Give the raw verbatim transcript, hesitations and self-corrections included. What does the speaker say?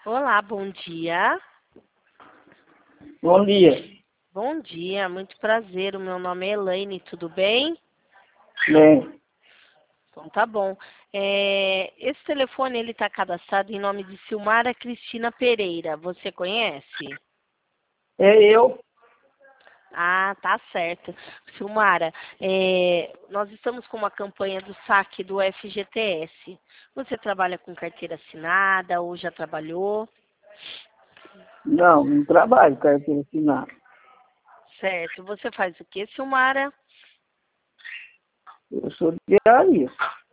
Olá, bom dia. Bom dia. Bom dia, muito prazer. O meu nome é Elaine, tudo bem? Bem, Então tá bom. É, esse telefone ele está cadastrado em nome de Silmara Cristina Pereira. Você conhece? é eu. Ah, tá certo. Silmara, é, nós estamos com uma campanha do saque do F G T S. Você trabalha com carteira assinada ou já trabalhou? Não, não trabalho carteira assinada. Certo. Você faz o que, Silmara? Eu sou diarista.